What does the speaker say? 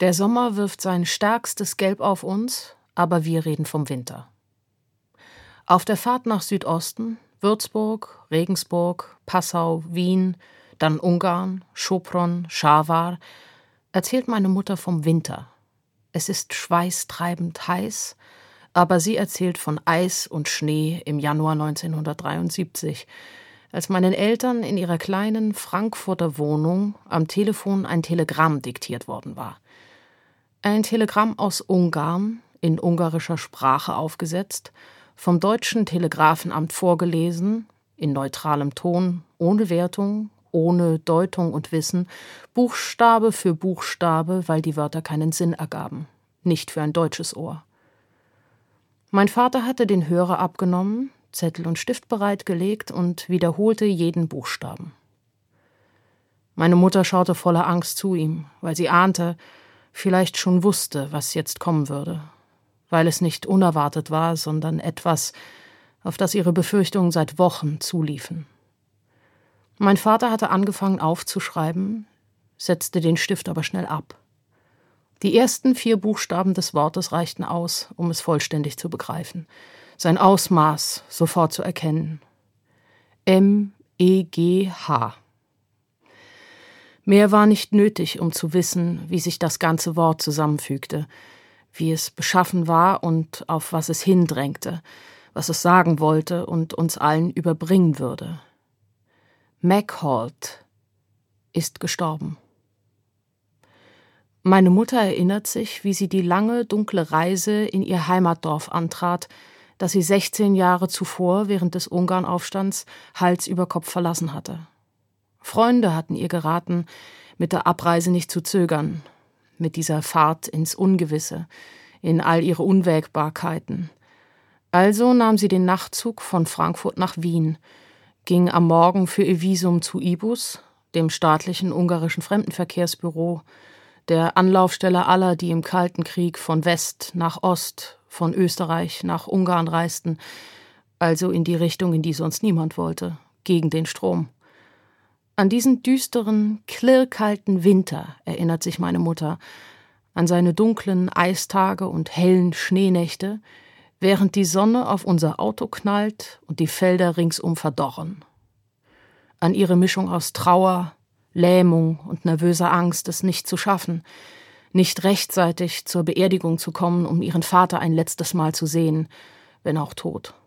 Der Sommer wirft sein stärkstes Gelb auf uns, aber wir reden vom Winter. Auf der Fahrt nach Südosten, Würzburg, Regensburg, Passau, Wien, dann Ungarn, Sopron, Scharwar, erzählt meine Mutter vom Winter. Es ist schweißtreibend heiß, aber sie erzählt von Eis und Schnee im Januar 1973, als meinen Eltern in ihrer kleinen Frankfurter Wohnung am Telefon ein Telegramm diktiert worden war. Ein Telegramm aus Ungarn, in ungarischer Sprache aufgesetzt, vom deutschen Telegrafenamt vorgelesen, in neutralem Ton, ohne Wertung, ohne Deutung und Wissen, Buchstabe für Buchstabe, weil die Wörter keinen Sinn ergaben. Nicht für ein deutsches Ohr. Mein Vater hatte den Hörer abgenommen, Zettel und Stift bereitgelegt und wiederholte jeden Buchstaben. Meine Mutter schaute voller Angst zu ihm, weil sie ahnte, vielleicht schon wusste, was jetzt kommen würde. Weil es nicht unerwartet war, sondern etwas, auf das ihre Befürchtungen seit Wochen zuliefen. Mein Vater hatte angefangen aufzuschreiben, setzte den Stift aber schnell ab. Die ersten 4 Buchstaben des Wortes reichten aus, um es vollständig zu begreifen. Sein Ausmaß sofort zu erkennen. M-E-G-H. Mehr war nicht nötig, um zu wissen, wie sich das ganze Wort zusammenfügte, wie es beschaffen war und auf was es hindrängte, was es sagen wollte und uns allen überbringen würde. Machold ist gestorben. Meine Mutter erinnert sich, wie sie die lange, dunkle Reise in ihr Heimatdorf antrat, das sie 16 Jahre zuvor während des Ungarnaufstands Hals über Kopf verlassen hatte. Freunde hatten ihr geraten, mit der Abreise nicht zu zögern, mit dieser Fahrt ins Ungewisse, in all ihre Unwägbarkeiten. Also nahm sie den Nachtzug von Frankfurt nach Wien, ging am Morgen für ihr Visum zu IBUS, dem staatlichen ungarischen Fremdenverkehrsbüro, der Anlaufstelle aller, die im Kalten Krieg von West nach Ost, von Österreich nach Ungarn reisten, also in die Richtung, in die sonst niemand wollte, gegen den Strom. An diesen düsteren, klirrkalten Winter erinnert sich meine Mutter, an seine dunklen Eistage und hellen Schneenächte, während die Sonne auf unser Auto knallt und die Felder ringsum verdorren. An ihre Mischung aus Trauer, Lähmung und nervöser Angst, es nicht zu schaffen, nicht rechtzeitig zur Beerdigung zu kommen, um ihren Vater ein letztes Mal zu sehen, wenn auch tot.